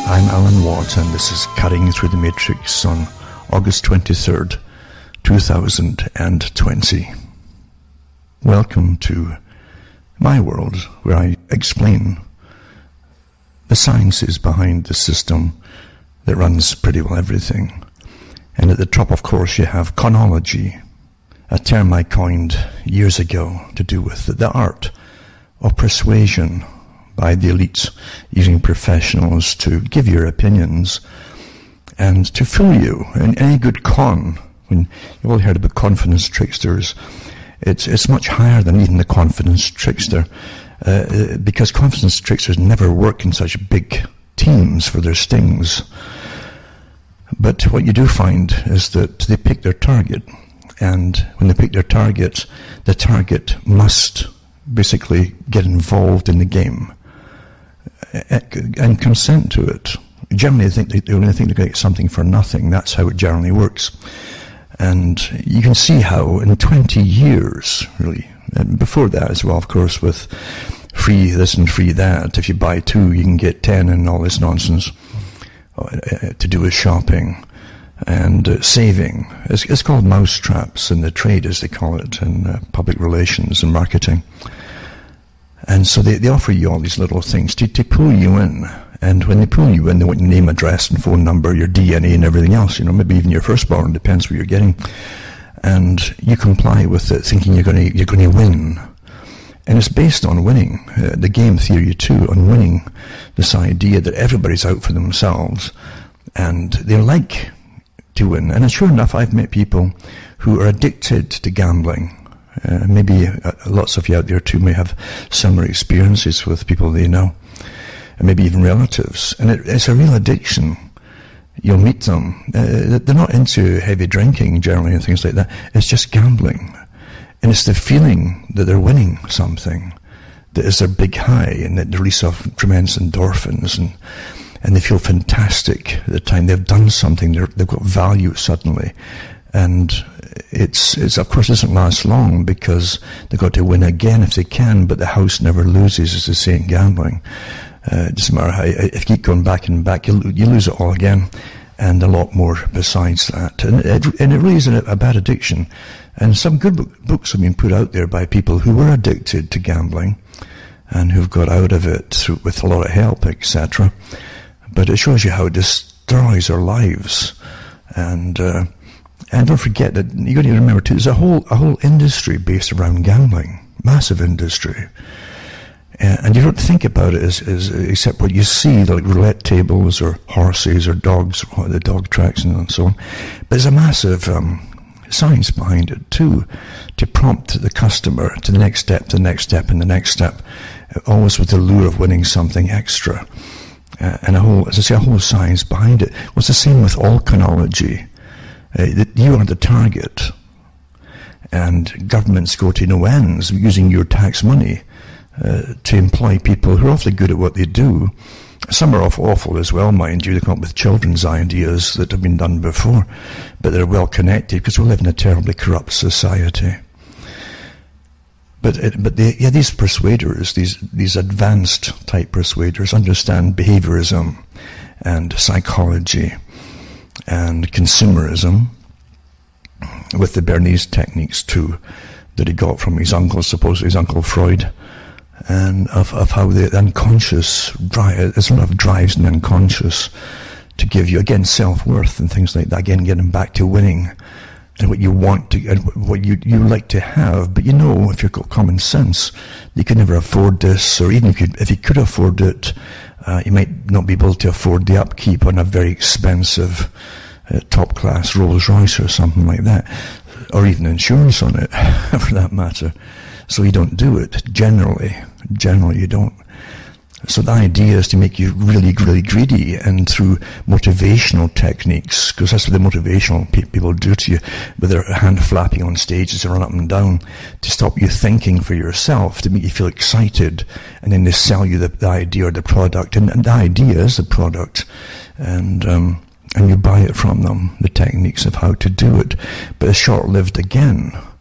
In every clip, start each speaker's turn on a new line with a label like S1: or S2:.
S1: I'm Alan Watt, and this is Cutting Through the Matrix on August 23rd, 2020. Welcome to my world, where I explain the sciences behind the system that runs pretty well everything. And at the top, of course, you have chronology, a term I coined years ago to do with the art of persuasion by the elites, using professionals to give your opinions and to fool you. In any good con, when you've all heard about confidence tricksters, it's much higher than even the confidence trickster, because confidence tricksters never work in such big teams for their stings. But what you do find is that they pick their target, and when they pick their target, the target must basically get involved in the game and consent to it. Generally, they only think they're going to get something for nothing. That's how it generally works. And you can see how in 20 years, really, and before that as well, of course, with free this and free that, if you buy 2, you can get 10 and all this nonsense to do with shopping and saving. It's called mousetraps in the trade, as they call it, in public relations and marketing. And so they offer you all these little things to pull you in. And when they pull you in, they want your name, address, and phone number, your DNA, and everything else. You know, maybe even your firstborn, depends what you're getting. And you comply with it, thinking you're going to win. And it's based on winning. The game theory too, on winning. This idea that everybody's out for themselves, and they like to win. And sure enough, I've met people who are addicted to gambling. Maybe lots of you out there too may have similar experiences with people they know, and maybe even relatives. And it's a real addiction. You'll meet them. They're not into heavy drinking generally and things like that. It's just gambling. And it's the feeling that they're winning something that is their big high, and the release of tremendous endorphins, and they feel fantastic at the time they've done something. They've got value suddenly. And it's of course doesn't last long, because they've got to win again if they can, but the house never loses, as they say in gambling. It doesn't matter how, if you keep going back and back, you lose it all again, and a lot more besides that. And it really is a bad addiction. And some good books have been put out there by people who were addicted to gambling and who've got out of it with a lot of help, etc. But it shows you how it destroys our lives. And don't forget that you've got to remember too, there's a whole industry based around gambling, massive industry. And you don't think about it as except what you see, like roulette tables or horses or dogs, or the dog tracks and so on. But there's a massive science behind it too, to prompt the customer to the next step, the next step, and the next step, always with the lure of winning something extra. And a whole science behind it. Well, it's the same with all chronology. You are the target, and governments go to no ends using your tax money to employ people who are awfully good at what they do. Some are awful as well, mind you. They come up with children's ideas that have been done before, but they're well connected, because we live in a terribly corrupt society. But these persuaders, these advanced type persuaders, understand behaviorism and psychology and consumerism, with the Bernese techniques too, that he got from his uncle, supposedly his Uncle Freud, and of how the unconscious there's a lot of drives in the unconscious to give you, again, self-worth and things like that, again, getting back to winning and what you want to, and what you like to have. But you know, if you've got common sense, you could never afford this, or even if you could afford it, you might not be able to afford the upkeep on a very expensive top-class Rolls-Royce or something like that, or even insurance on it, for that matter. So you don't do it, generally you don't. So the idea is to make you really, really greedy, and through motivational techniques, because that's what the motivational people do to you, with their hand flapping on stage as they run up and down, to stop you thinking for yourself, to make you feel excited, and then they sell you the idea or the product, and the idea is the product, and you buy it from them, the techniques of how to do it. But it's short-lived again.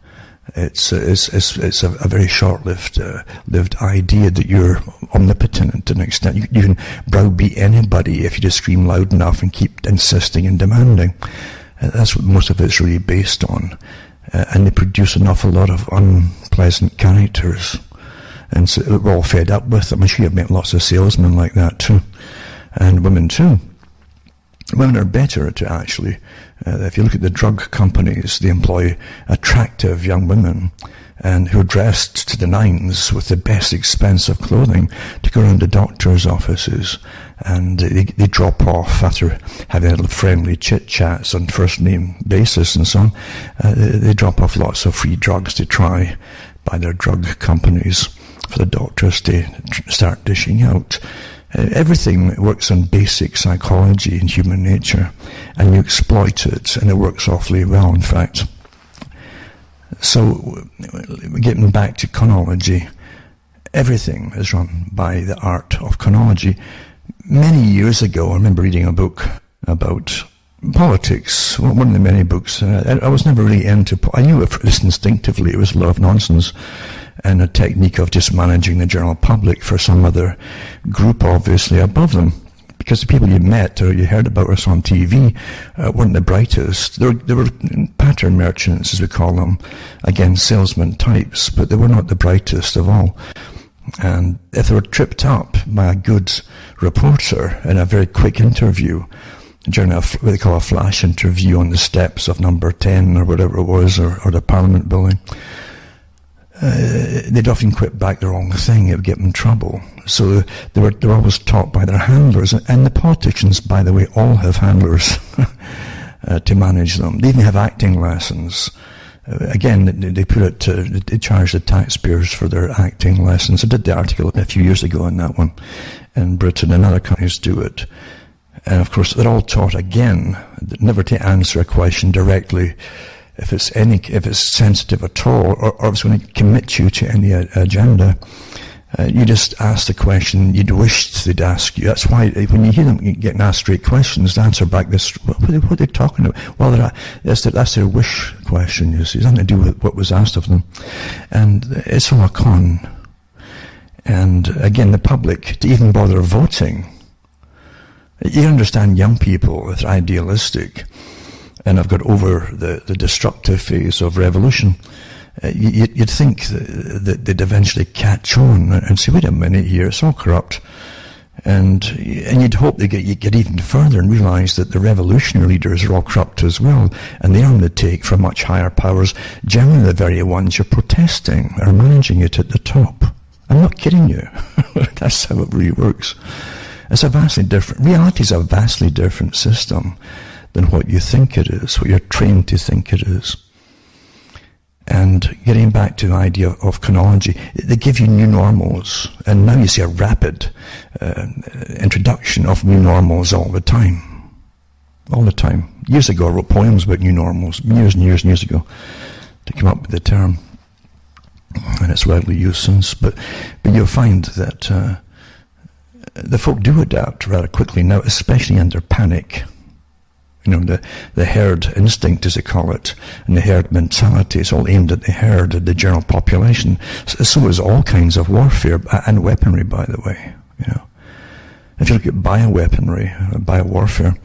S1: It's a very short-lived lived idea that you're omnipotent to an extent. You can browbeat anybody if you just scream loud enough and keep insisting and demanding. That's what most of it's really based on. And they produce an awful lot of unpleasant characters. And so we're all fed up with them. I'm sure you've met lots of salesmen like that too. And women too. Women are better to actually, if you look at the drug companies, they employ attractive young women and who are dressed to the nines with the best expensive clothing to go around to doctors' offices, and they drop off after having a little friendly chit-chats on first-name basis and so on. They drop off lots of free drugs to try by their drug companies for the doctors to start dishing out. Everything works on basic psychology and human nature, and you exploit it, and it works awfully well, in fact. So, getting back to chronology, everything is run by the art of chronology. Many years ago, I remember reading a book about politics, one of the many books. I was never really into, I knew it just instinctively, it was a lot of nonsense, and a technique of just managing the general public for some other group, obviously, above them. Because the people you met or you heard about us on TV weren't the brightest. They were pattern merchants, as we call them. Again, salesman types, but they were not the brightest of all. And if they were tripped up by a good reporter in a very quick interview, during what they call a flash interview on the steps of number 10 or whatever it was, or the Parliament building, they'd often quit back the wrong thing. It would get them in trouble. So they were always taught by their handlers. And the politicians, by the way, all have handlers to manage them. They even have acting lessons. Again, they put it they charge the taxpayers for their acting lessons. I did the article a few years ago on that one in Britain, and other countries do it. And of course, they're all taught again never to answer a question directly if it's sensitive at all, or if it's going to commit you to any agenda. You just ask the question you'd wished they'd ask you. That's why when you hear them getting asked straight questions, they answer back this, what are they talking about? Well, that's their wish question, you see. It's nothing to do with what was asked of them. And it's all a con. And again, the public, to even bother voting, you understand young people, if they're idealistic, and I've got over the destructive phase of revolution, you'd think that they'd eventually catch on and say, wait a minute here, it's all corrupt. And you'd hope they get even further and realize that the revolutionary leaders are all corrupt as well, and they're on the take for much higher powers. Generally the very ones you're protesting are managing it at the top. I'm not kidding you. That's how it really works. It's a vastly different, reality is a vastly different system than what you think it is, what you're trained to think it is. And getting back to the idea of chronology, they give you new normals, and now you see a rapid introduction of new normals all the time. All the time. Years ago I wrote poems about new normals, years and years and years ago, to come up with the term. And it's widely used since. But you'll find that the folk do adapt rather quickly now, especially under panic. You know, the herd instinct, as they call it, and the herd mentality is all aimed at the herd, the general population. So is all kinds of warfare, and weaponry, by the way. You know, if you look at bioweaponry, biowarfare,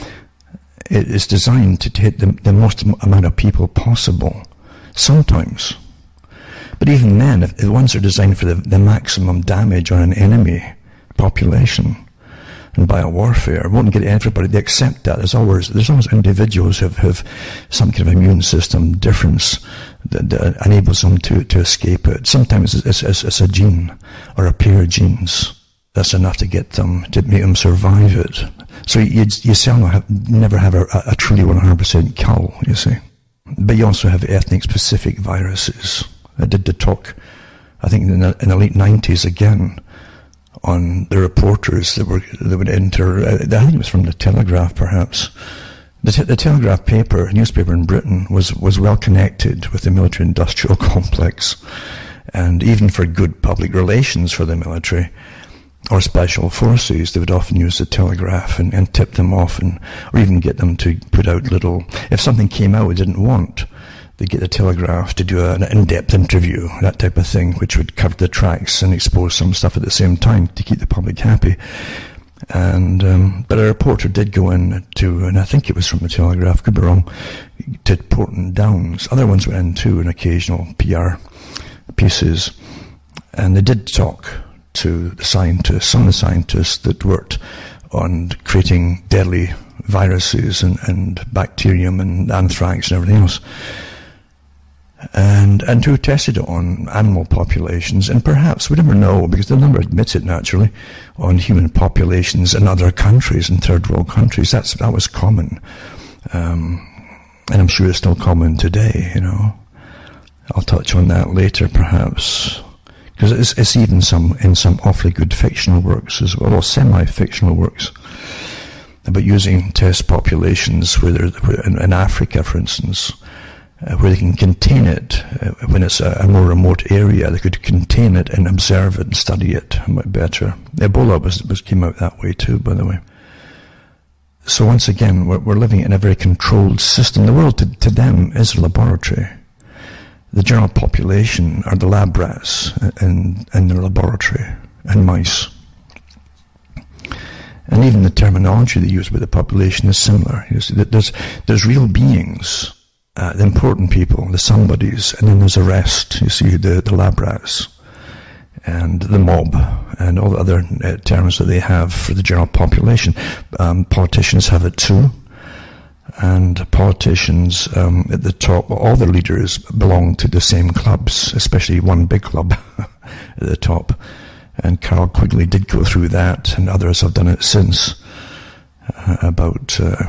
S1: it is designed to hit the most amount of people possible, sometimes. But even then, if the ones are designed for the maximum damage on an enemy population, and biowarfare won't get everybody. They accept that. There's always individuals who have some kind of immune system difference that enables them to escape it. Sometimes it's a gene or a pair of genes that's enough to get them, to make them survive it. So you never have a truly 100% kill, you see. But you also have ethnic specific viruses. I did the talk, I think in the late 90s again, on the reporters that would enter, I think it was from the Telegraph perhaps. The Telegraph newspaper in Britain was well connected with the military industrial complex, and even for good public relations for the military or special forces, they would often use the Telegraph and tip them off, or even get them to put out little, if something came out we didn't want, They'd get the Telegraph to do an in-depth interview, that type of thing, which would cover the tracks and expose some stuff at the same time to keep the public happy. And but a reporter did go in to, and I think it was from the Telegraph, could be wrong, to Porton Downs. Other ones went in too, in occasional PR pieces. And they did talk to the scientists, some of the scientists that worked on creating deadly viruses and bacterium and anthrax and everything else. And who tested it on animal populations, and perhaps, we never know, because they'll never admit it naturally, on human populations in other countries, in third world countries. That was common. And I'm sure it's still common today, you know. I'll touch on that later, perhaps. Because it's even in some awfully good fictional works as well, or semi-fictional works, about using test populations where in Africa, for instance, where they can contain it, when it's a more remote area, they could contain it and observe it and study it much better. Ebola came out that way too, by the way. So once again, we're living in a very controlled system. The world to them is a laboratory. The general population are the lab rats in the laboratory, and mice. And even the terminology they use with the population is similar. You see, there's real beings, the important people, the somebodies, and then there's the rest. You see, the lab rats and the mob and all the other terms that they have for the general population. Politicians have it too. And politicians at the top, all the leaders belong to the same clubs, especially one big club at the top. And Carroll Quigley did go through that, and others have done it since, about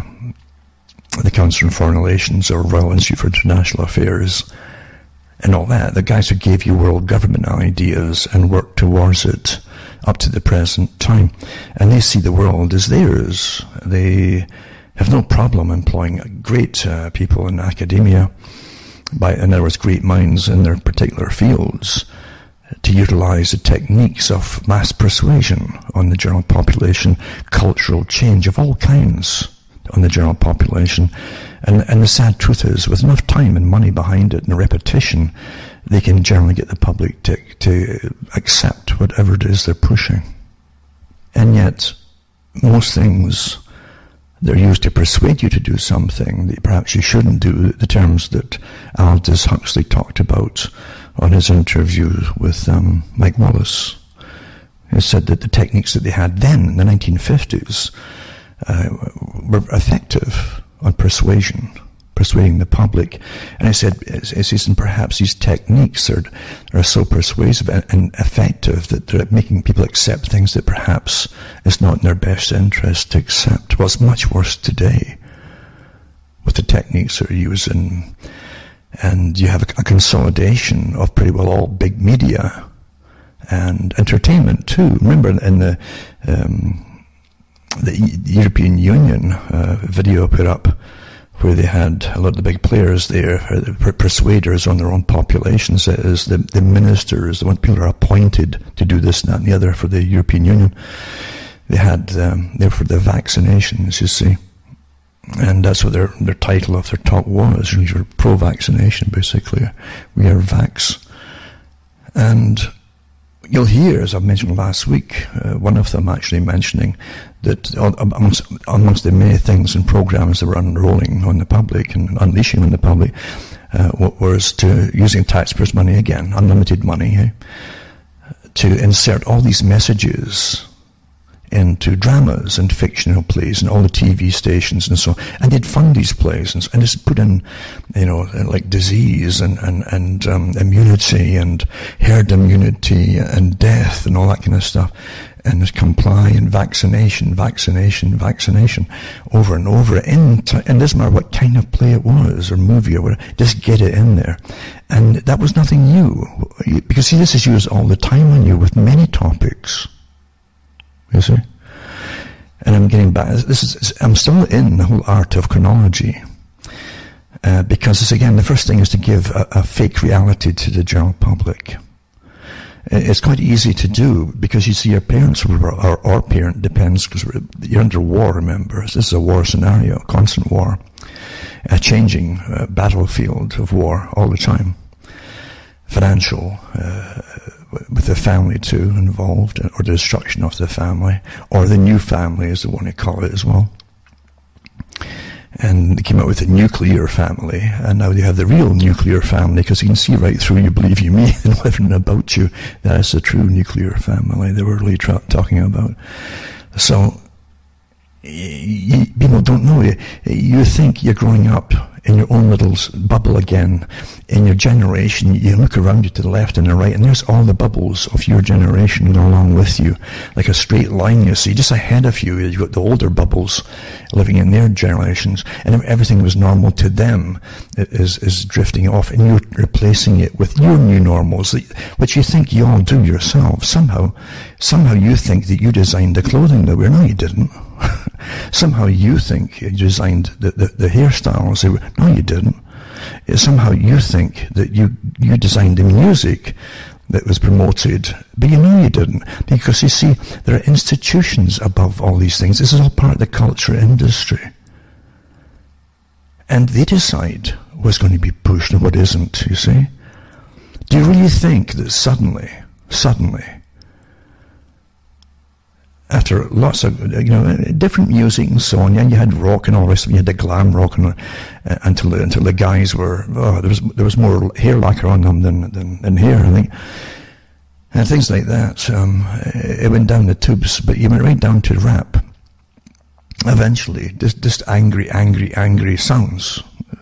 S1: the Council on Foreign Relations or Royal Institute for International Affairs and all that. The guys who gave you world government ideas and worked towards it up to the present time. And they see the world as theirs. They have no problem employing great people in academia, in other words, great minds in their particular fields, to utilize the techniques of mass persuasion on the general population, cultural change of all kinds on the general population. And the sad truth is, with enough time and money behind it and repetition, they can generally get the public to accept whatever it is they're pushing. And yet, most things, they're used to persuade you to do something that perhaps you shouldn't do, the terms that Aldous Huxley talked about on his interview with Mike Wallace. He said that the techniques that they had then, in the 1950s, were effective on persuading the public. And I said, and perhaps these techniques are so persuasive and effective that they're making people accept things that perhaps is not in their best interest to accept. Well, it's much worse today with the techniques that are used, and you have a consolidation of pretty well all big media and entertainment too. Remember in the European Union video put up, where they had a lot of the big players there, persuaders on their own populations, that is, the ministers, the people who are appointed to do this, that, and the other for the European Union. They had, they were for the vaccinations, you see. And that's what their title of their talk was. We were pro-vaccination, basically. We are vax. And you'll hear, as I mentioned last week, one of them actually mentioning that amongst the many things and programs that were unrolling on the public and unleashing on the public, was to using taxpayers' money again, unlimited money, to insert all these messages into dramas and fictional plays and all the TV stations and so on. And they'd fund these plays and just put in, like disease and immunity and herd immunity and death and all that kind of stuff. And just comply and vaccination over and over. And it doesn't matter what kind of play it was or movie or whatever, just get it in there. And that was nothing new. Because see, this is used all the time on you with many topics. You see? And I'm getting back. I'm still in the whole art of chronology. Because again, the first thing is to give a fake reality to the general public. It's quite easy to do because you see your parents or our parent depends, because you're under war, remember. This is a war scenario, constant war. a changing battlefield of war all the time. Financial, with the family too involved, or the destruction of the family, or the new family as they want to call it as well. And they came out with a nuclear family, and now they have the real nuclear family, because you can see right through you, believe you me, and everything about you. That is the true nuclear family they were really talking about. So, people don't know you. You think you're growing up in your own little bubble again. In your generation, you look around you to the left and the right, and there's all the bubbles of your generation along with you, like a straight line. You see, just ahead of you, you've got the older bubbles living in their generations, and everything was normal to them is drifting off, and you're replacing it with your new normals, which you think you all do yourself. Somehow you think that you designed the clothing that we're. No, you didn't. Somehow you think you designed the hairstyles. No, you didn't. Somehow you think that you designed the music that was promoted, but you know you didn't. Because you see, there are institutions above all these things. This is all part of the culture industry. And they decide what's going to be pushed and what isn't, you see. Do you really think that suddenly, after lots of, different music and so on, and you had rock and all the rest of it, you had the glam rock until the guys were, there was more hair lacquer on them than hair, I think. And things like that. It went down the tubes, but you went right down to rap. Eventually, just angry sounds,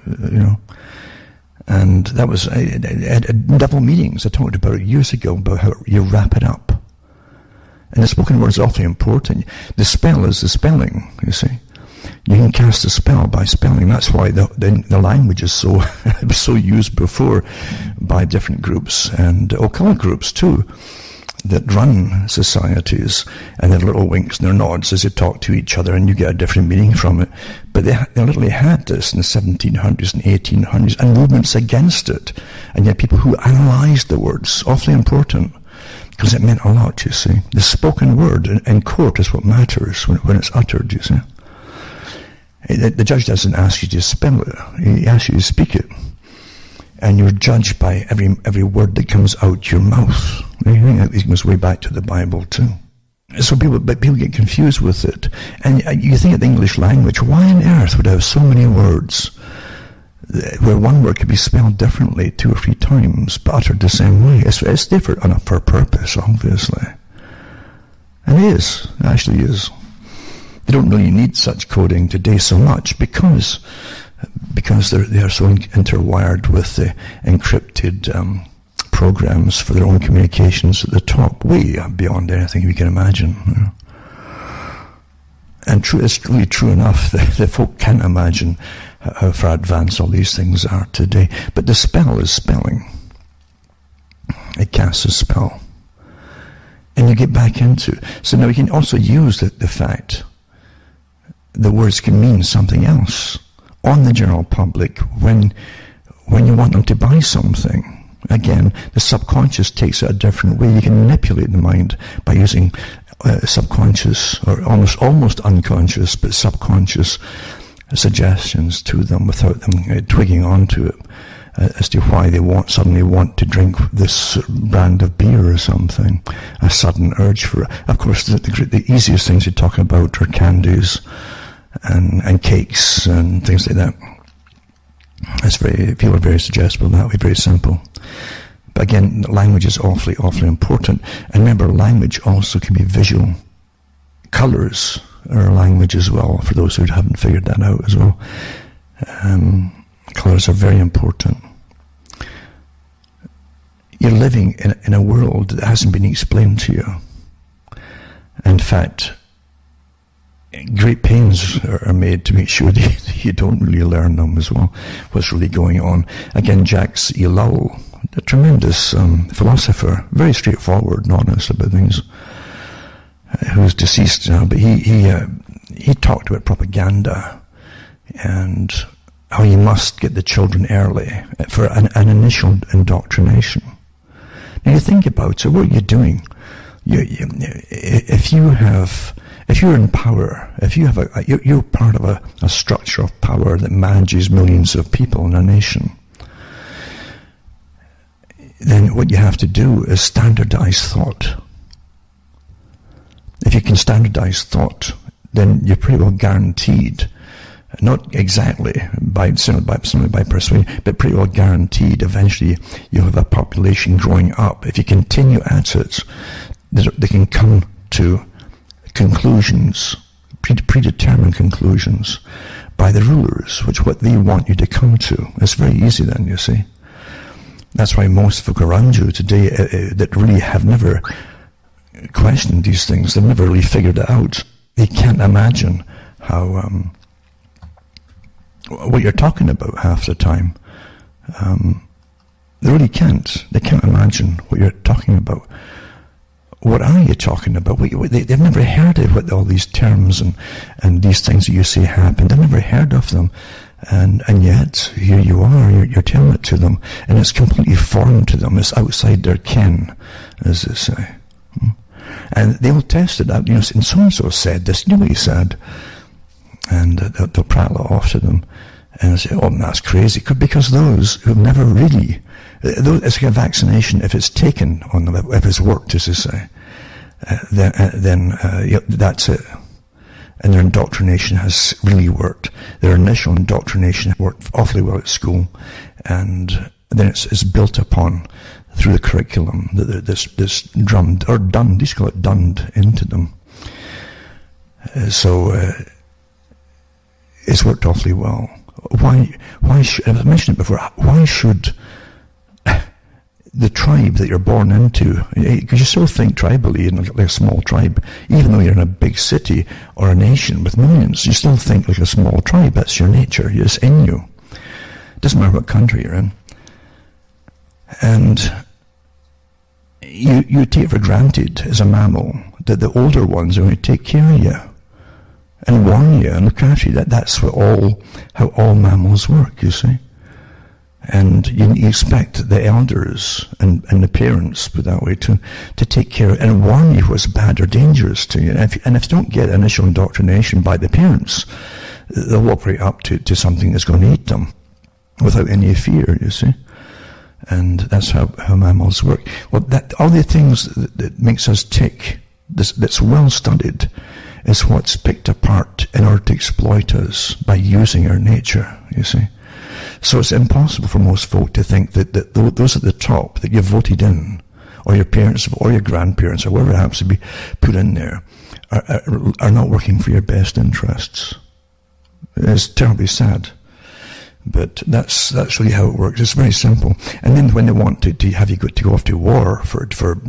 S1: And that was, at double meetings, I talked about it years ago, about how you wrap it up. And the spoken word is awfully important. The spell is the spelling, you see. You can cast a spell by spelling. That's why the language is so it was so used before by different groups, and occult groups too, that run societies, and their little winks and their nods as they talk to each other, and you get a different meaning from it. But they literally had this in the 1700s and 1800s, and movements against it. And yet people who analysed the words, awfully important. Because it meant a lot, you see. The spoken word in court is what matters when it's uttered, you see. The judge doesn't ask you to spell it. He asks you to speak it. And you're judged by every word that comes out your mouth. I think that goes way back to the Bible too. So people get confused with it. And you think of the English language, why on earth would I have so many words where one word could be spelled differently 2 or 3 times, but uttered the same way? It's different for a purpose, obviously. And it actually is. They don't really need such coding today so much because they are so interwired with the encrypted programs for their own communications at the top, way beyond anything we can imagine. And it's really true enough that folk can't imagine how far advanced all these things are today. But the spell is spelling. It casts a spell. And you get back into it. So now we can also use the fact the words can mean something else on the general public when you want them to buy something. Again, the subconscious takes it a different way. You can manipulate the mind by using subconscious, or almost unconscious, but subconscious suggestions to them without them twigging onto it as to why they suddenly want to drink this brand of beer or something. A sudden urge for it. Of course, the easiest things to talk about are candies and cakes and things like that. People are very suggestible that way, very simple. But again, language is awfully important. And remember, language also can be visual. Colours are language as well, for those who haven't figured that out as well. Colours are very important. You're living in a world that hasn't been explained to you. In fact, great pains are made to make sure that you don't really learn them as well, what's really going on. Again, Jacques Ellul, a tremendous philosopher, very straightforward and honest about things, who's deceased now, but he talked about propaganda and how you must get the children early for an initial indoctrination. Now you think about it, what you're doing, if you have If you're in power, if you have you're part of a structure of power that manages millions of people in a nation, then what you have to do is standardize thought. If you can standardize thought, then you're pretty well guaranteed, not exactly by persuasion, but pretty well guaranteed eventually you'll have a population growing up. If you continue at it, they can come to conclusions, predetermined conclusions by the rulers, what they want you to come to. It's very easy then, you see. That's why most folk around you today that really have never questioned these things, they've never really figured it out. They can't imagine how what you're talking about half the time. They really can't. They can't imagine what you're talking about. What are you talking about? They've never heard of what all these terms and these things that you say happen. They've never heard of them. And yet, here you are, you're telling it to them. And it's completely foreign to them. It's outside their ken, as they say. And they'll test it out. And so-and-so said this. You know what he said? And they'll prattle it off to them. And they'll say, oh, that's crazy. Because those who've never really... It's like a vaccination. If it's taken on them, if it's worked, as they say, then that's it. And their indoctrination has really worked. Their initial indoctrination worked awfully well at school, and then it's built upon through the curriculum. This drummed or done. These call it dunned into them. So it's worked awfully well. Why should, I've mentioned it before, why should the tribe that you're born into, because you still think tribally in like a small tribe, even though you're in a big city or a nation with millions, you still think like a small tribe. That's your nature. It's in you. It doesn't matter what country you're in. And you take for granted as a mammal that the older ones are going to take care of you and warn you and look after you. That's how all mammals work, you see. And you expect the elders and the parents, put that way, to take care and warn you what's bad or dangerous to you. And if you don't get initial indoctrination by the parents, they'll walk right up to something that's going to eat them without any fear, you see. And that's how mammals work. Well, all the things that makes us tick, that's well studied, is what's picked apart in order to exploit us by using our nature, you see. So it's impossible for most folk to think that those at the top that you voted in, or your parents, or your grandparents, or whoever happens to be put in there, are not working for your best interests. It's terribly sad. But that's really how it works. It's very simple. And then when they want to have you to go off to war for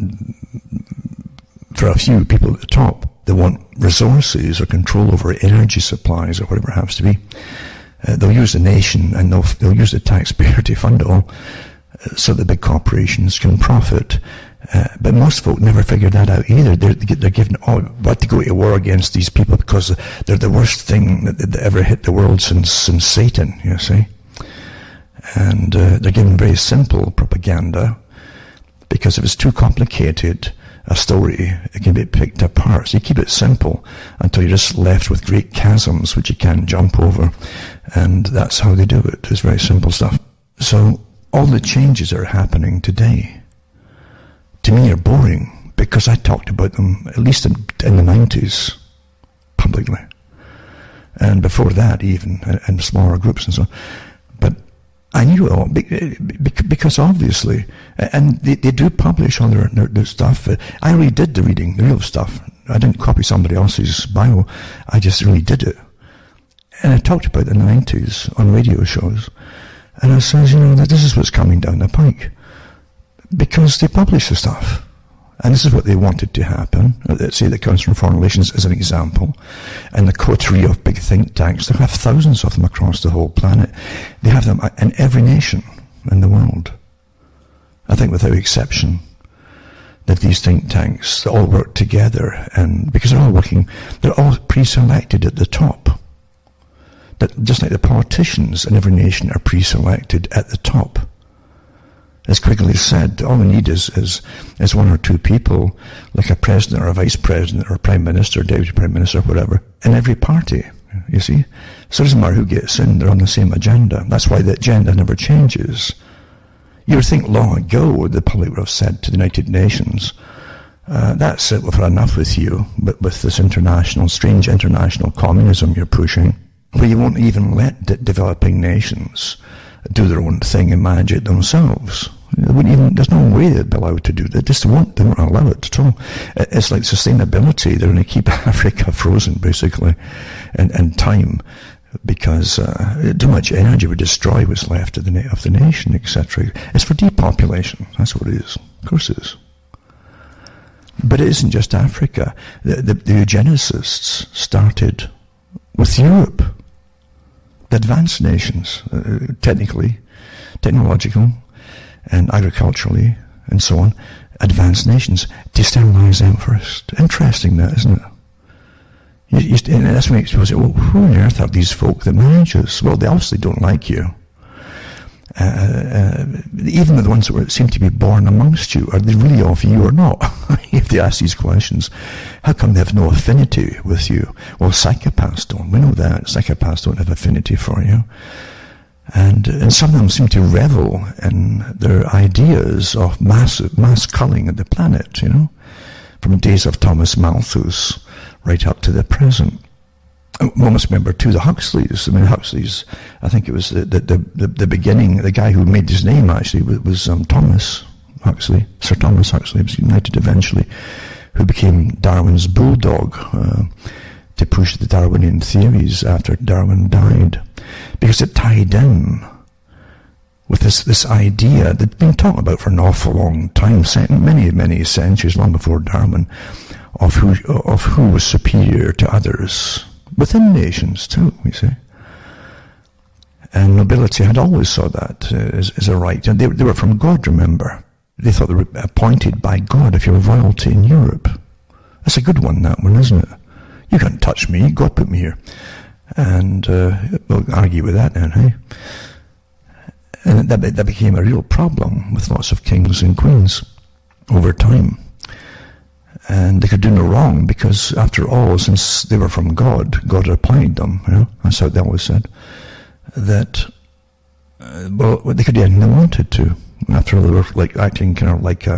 S1: a few people at the top, they want resources or control over energy supplies or whatever it happens to be. They'll use the nation and they'll use the taxpayer to fund it all, so the big corporations can profit. But most folk never figure that out either. They're given, but to go to war against these people because they're the worst thing that ever hit the world since Satan, you see. And they're given very simple propaganda, because if it's too complicated, a story, it can be picked apart. So you keep it simple until you're just left with great chasms which you can't jump over. And that's how they do it. It's very simple stuff. So all the changes that are happening today, to me, are boring, because I talked about them at least in the 90s publicly, and before that even in smaller groups and so on. But I knew it all because obviously, and they do publish all their stuff. I really did the reading, the real stuff. I didn't copy somebody else's bio. I just really did it. And I talked about it in the 90s on radio shows. And I says, that this is what's coming down the pike. Because they publish the stuff. And this is what they wanted to happen. Let's say the Council on Foreign Relations is an example. And the coterie of big think tanks, they have thousands of them across the whole planet. They have them in every nation in the world. I think without exception, that these think tanks, they all work together. And because they're all pre-selected at the top. That just like the politicians in every nation are pre-selected at the top. as Quigley said, all we need is one or two people, like a president or a vice president or a prime minister, deputy prime minister, whatever, in every party, you see. So it doesn't matter who gets in, they're on the same agenda. That's why the agenda never changes. You would think long ago the public would have said to the United Nations, that's it, we've had enough with you, but with this strange international communism you're pushing, where you won't even let developing nations do their own thing and manage it themselves. There's no way they'd be allowed to do that. They won't allow it at all. It's like sustainability. They're going to keep Africa frozen, basically, and time, because too much energy would destroy what's left of the nation, etc. It's for depopulation. That's what it is. Of course it is. But it isn't just Africa. The eugenicists started with Europe. The advanced nations, technological, and agriculturally, and so on, advanced nations, to sterilize them first. Interesting that, isn't it? And that's when people say, well, who on earth are these folk that manage us? Well, they obviously don't like you. Even the ones that seem to be born amongst you, are they really of you or not? If they ask these questions, how come they have no affinity with you? Well, psychopaths don't. We know that. Psychopaths don't have affinity for you. And some of them seem to revel in their ideas of mass culling of the planet, from the days of Thomas Malthus right up to the present. We must remember too the Huxleys. Huxley's, I think it was the beginning. The guy who made his name actually was Thomas Huxley, Sir Thomas Huxley. Was united eventually, who became Darwin's bulldog to push the Darwinian theories after Darwin died, because it tied in with this idea that'd been talked about for an awful long time, many centuries, long before Darwin, of who was superior to others. Within nations too, you see. And nobility had always saw that as a right. And they were from God, remember. They thought they were appointed by God if you were royalty in Europe. That's a good one, that one, isn't it? You can't touch me, God put me here. And we'll argue with that then, hey? And that became a real problem with lots of kings and queens over time. And they could do no wrong, because after all, since they were from God, God applied them, that's how they always said, that, they could do anything they wanted to. After all, they were like acting kind of like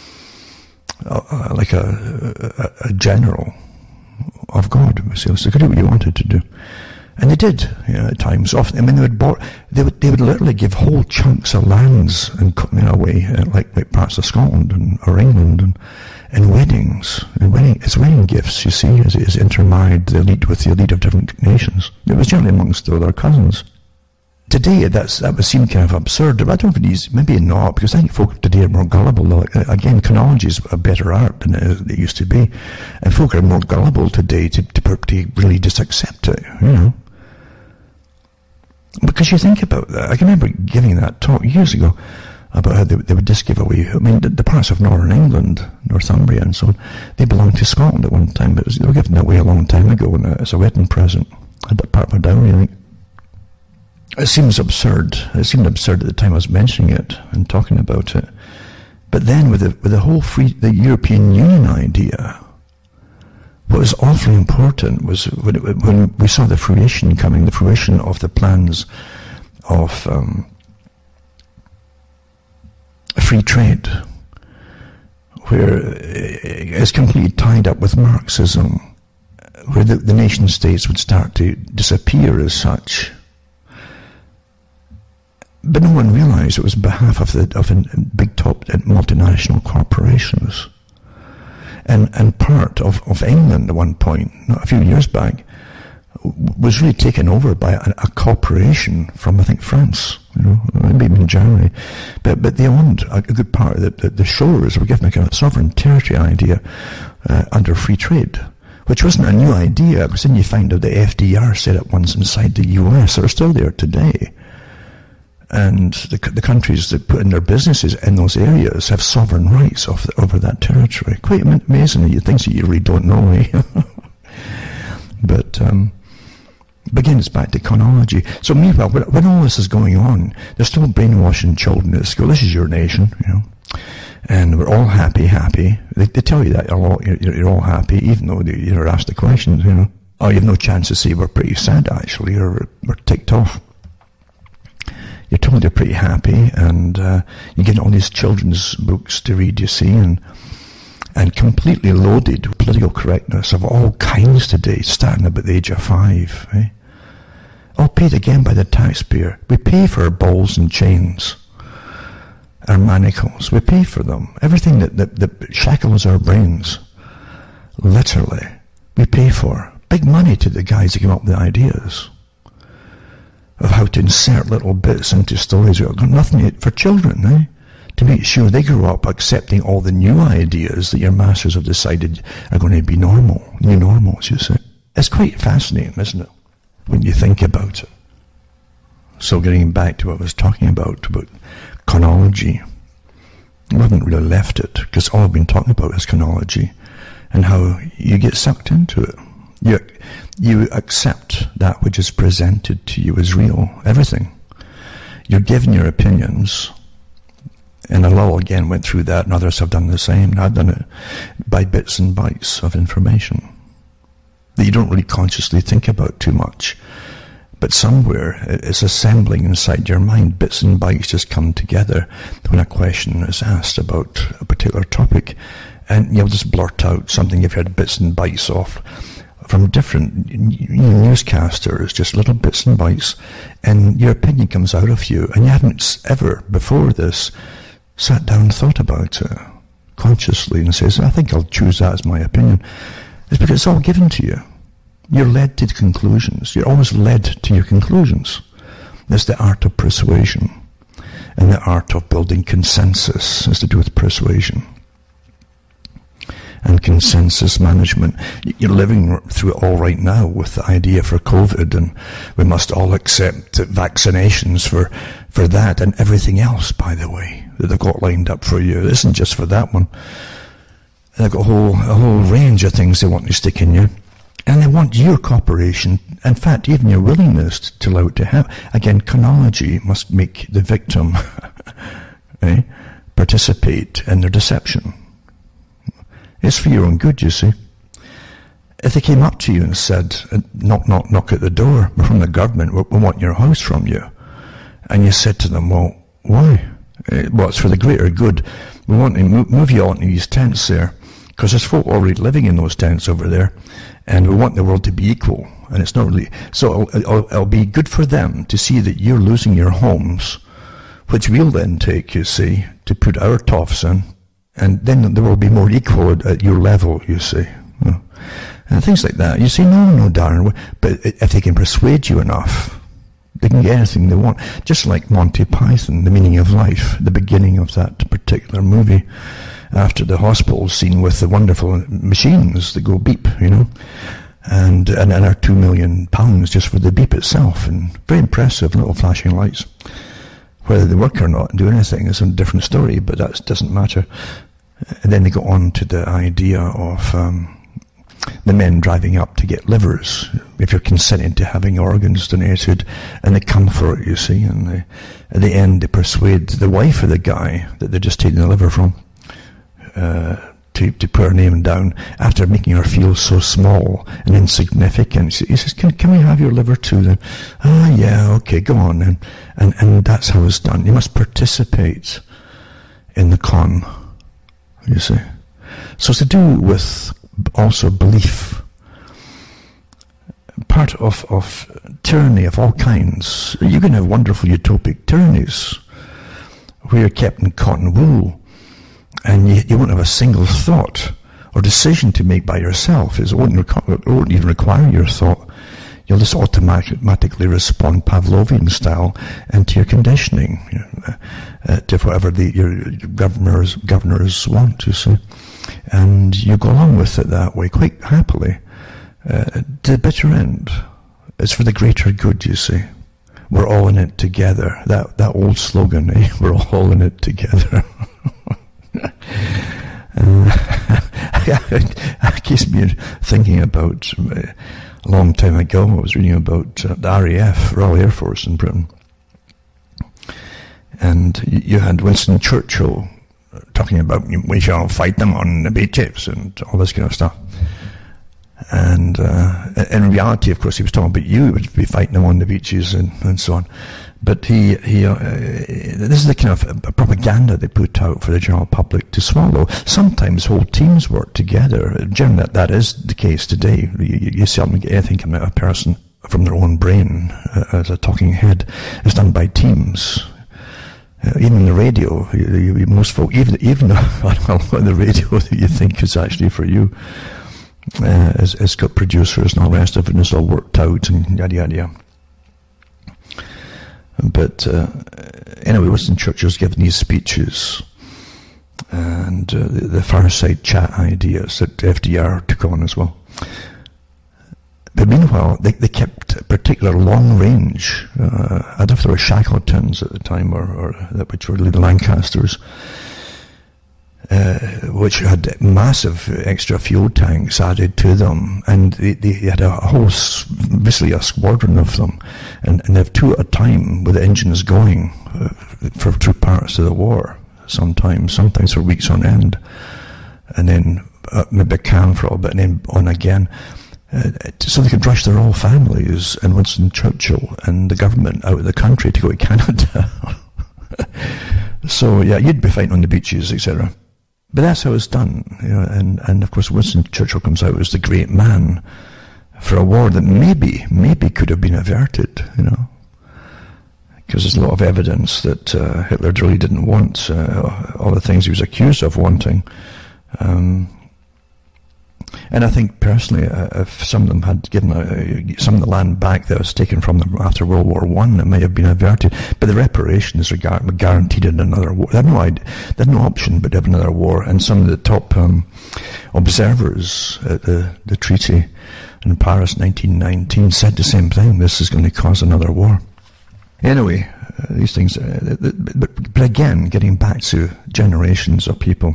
S1: a general of God. So they could do what you wanted to do. And they did, at times. Often, they would literally give whole chunks of lands and away, like parts of Scotland or England, and weddings. It's wedding gifts, you see, as intermarried the elite with the elite of different nations. It was generally amongst their cousins. Today, that would seem kind of absurd, but I don't think maybe not, because I think folk today are more gullible. Again, chronology is a better art than it used to be, and folk are more gullible today to really just accept it, Because you think about that. I can remember giving that talk years ago about how they would just give away. The parts of northern England, Northumbria and so on, they belonged to Scotland at one time, but they were given that away a long time ago as a wedding present. Part of a dowry, I think. It seems absurd. It seemed absurd at the time I was mentioning it and talking about it. But then with the whole the European Union idea, what was awfully important was when we saw the fruition of the plans of free trade, where it's completely tied up with Marxism, where the nation states would start to disappear as such. But no one realized it was on behalf of big top multinational corporations. And part of England at one point, a few years back, was really taken over by a corporation from, I think, France, maybe even Germany. But they owned a good part of the shores. Were given a kind of sovereign territory idea under free trade, which wasn't a new idea, because then you find out the FDR set up ones inside the US that are still there today. And the countries that put in their businesses in those areas have sovereign rights over that territory. Quite amazing, things that you really don't know, eh? But begins back to chronology. So meanwhile, when all this is going on, they're still brainwashing children at school. This is your nation, and we're all happy. They tell you that you're all happy, even though you're asked the questions, Oh, you have no chance to say we're pretty sad, actually, or we're ticked off. You're told you're pretty happy, and you get all these children's books to read, you see, and completely loaded with political correctness of all kinds today, starting about the age of 5. All paid again by the taxpayer. We pay for our balls and chains, our manacles. We pay for them. Everything that shackles our brains, literally, we pay for. Big money to the guys that came up with the ideas of how to insert little bits into stories. We've got nothing for children, to make sure they grow up accepting all the new ideas that your masters have decided are going to be normal, new normals, you see. It's quite fascinating, isn't it, when you think about it. So getting back to what I was talking about chronology, I haven't really left it, because all I've been talking about is chronology and how you get sucked into it. You accept that which is presented to you as real, everything. You're given your opinions, and Allah again went through that, and others have done the same. I've done it by bits and bytes of information that you don't really consciously think about too much. But somewhere it's assembling inside your mind. Bits and bytes just come together when a question is asked about a particular topic, and you'll just blurt out something you've heard bits and bytes of from different newscasters, just little bits and bytes, and your opinion comes out of you, and you haven't ever before this sat down and thought about it consciously and says, I think I'll choose that as my opinion. It's because it's all given to you. You're led to conclusions. You're always led to your conclusions. It's the art of persuasion, and the art of building consensus has to do with persuasion and consensus management. You're living through it all right now with the idea for COVID, and we must all accept vaccinations for that and everything else, by the way, that they've got lined up for you. It isn't just for that one. They've got a whole range of things they want to stick in you, and they want your cooperation, in fact, even your willingness to allow it to happen. Again, chronology must make the victim participate in their deception. It's for your own good, you see. If they came up to you and said, knock, knock, knock at the door, we're from the government, we want your house from you, and you said to them, well, why? Well, it's for the greater good. We want to move you on to these tents there, because there's folk already living in those tents over there, and we want the world to be equal, and it's not really, so it'll be good for them to see that you're losing your homes, which we'll then take, you see, to put our toffs in, and then there will be more equal at your level, you see. And things like that. You say, no, Darren, but if they can persuade you enough, they can get anything they want. Just like Monty Python, The Meaning of Life, the beginning of that particular movie, after the hospital scene with the wonderful machines that go beep, and are £2 million just for the beep itself, and very impressive little flashing lights. Whether they work or not and do anything is a different story, but that doesn't matter. And then they go on to the idea of the men driving up to get livers, if you're consenting to having organs donated, and they come for it, you see, and at the end they persuade the wife of the guy that they're just taking the liver from to put her name down, after making her feel so small and insignificant. He says, can we have your liver too then? Yeah, okay, go on then. And that's how it's done. You must participate in the con, you see. So it's to do with also belief. Part of tyranny of all kinds. You can have wonderful utopic tyrannies where you're kept in cotton wool, and you won't have a single thought or decision to make by yourself. It won't even require your thought. You'll just automatically respond Pavlovian style and to your conditioning, to whatever your governors want, you see. And you go along with it that way quite happily, to the bitter end. It's for the greater good, you see. We're all in it together. That old slogan, we're all in it together. It keeps me thinking about a long time ago. I was reading about the RAF, Royal Air Force in Britain. And you had Winston Churchill talking about, we shall fight them on the beaches and all this kind of stuff. And in reality, of course, he was talking about you would be fighting them on the beaches and so on. But this is the kind of propaganda they put out for the general public to swallow. Sometimes whole teams work together. Generally, that is the case today. You seldom get anything coming out of a person from their own brain as a talking head. It's done by teams. Even on the radio, most folk, even a lot of the radio that you think is actually for you, it's got producers and all the rest of it, and it's all worked out and yada yada yada. But anyway, Winston Churchill's given these speeches, and the fireside chat ideas that FDR took on as well. But meanwhile, they kept a particular long range. I don't know if there were Shackletons at the time, or which were the Lancasters, which had massive extra fuel tanks added to them, and they had a whole, basically a squadron of them, and they have two at a time with the engines going for 2 parts of the war, sometimes for weeks on end, and then maybe a can for a bit, and then on again. So they could rush their whole families and Winston Churchill and the government out of the country to go to Canada. So yeah, you'd be fighting on the beaches, etc. But that's how it's done, and of course Winston Churchill comes out as the great man for a war that maybe could have been averted, because there's a lot of evidence that Hitler really didn't want all the things he was accused of wanting. And I think personally, if some of them had given some of the land back that was taken from them after World War I, it may have been averted. But the reparations are guaranteed in another war. They had no option but to have another war. And some of the top observers at the treaty in Paris 1919 said the same thing. This is going to cause another war. Anyway, these things. But again, getting back to generations of people.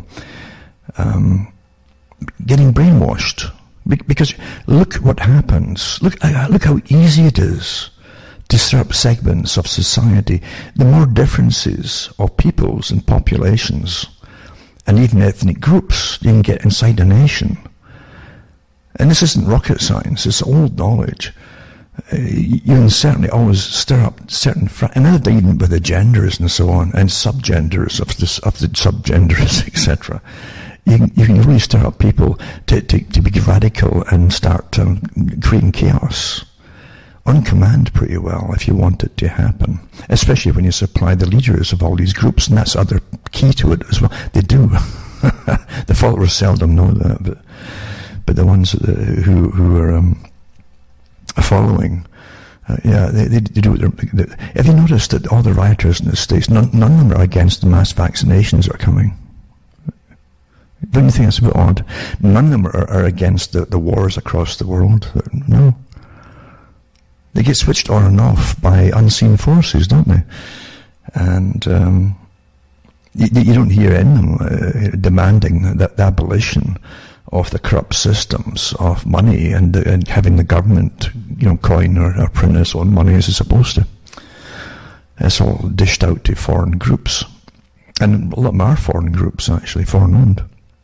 S1: Getting brainwashed, because look what happens. Look how easy it is to set up segments of society. The more differences of peoples and populations, and even ethnic groups, you can get inside a nation. And this isn't rocket science; it's old knowledge. You can certainly always stir up certain, and even with the genders and so on, and subgenders of the subgenders, etc. You can really stir up people to be radical and start creating chaos on command pretty well if you want it to happen, especially when you supply the leaders of all these groups, and that's the other key to it as well. They do. The followers seldom know that, but the ones who are following, they do. Have you noticed that all the rioters in the States, none of them are against the mass vaccinations that are coming? Don't you think that's a bit odd? None of them are against the wars across the world. No. They get switched on and off by unseen forces, don't they? And you don't hear in them demanding the abolition of the corrupt systems of money and having the government, coin or print its own money as it's supposed to. It's all dished out to foreign groups. And a lot of them are foreign groups, actually, foreign-owned.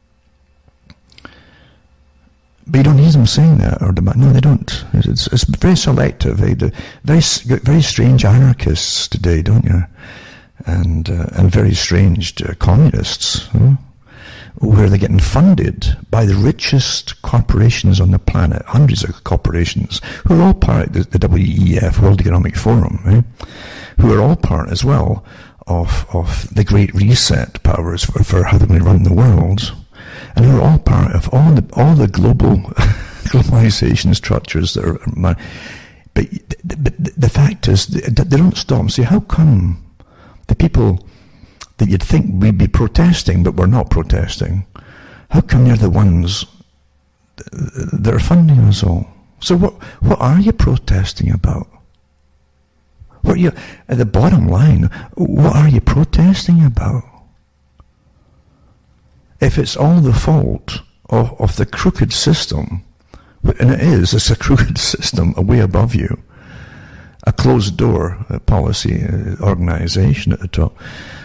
S1: But you don't hear them saying that or demand. No, they don't. It's very selective. Very strange anarchists today, don't you? And very strange communists, where they're getting funded by the richest corporations on the planet, hundreds of corporations, who are all part of the WEF, World Economic Forum, who are all part as well of the Great Reset powers for how they're going to run the world. And we're all part of all the global globalization structures that are. But the fact is, they don't stop. See, how come the people that you'd think we'd be protesting, but we're not protesting, how come they're the ones that are funding us all? So what are you protesting about? What are you, at the bottom line, what are you protesting about? If it's all the fault of the crooked system And it's a crooked system way above you. A closed door policy organization at the top.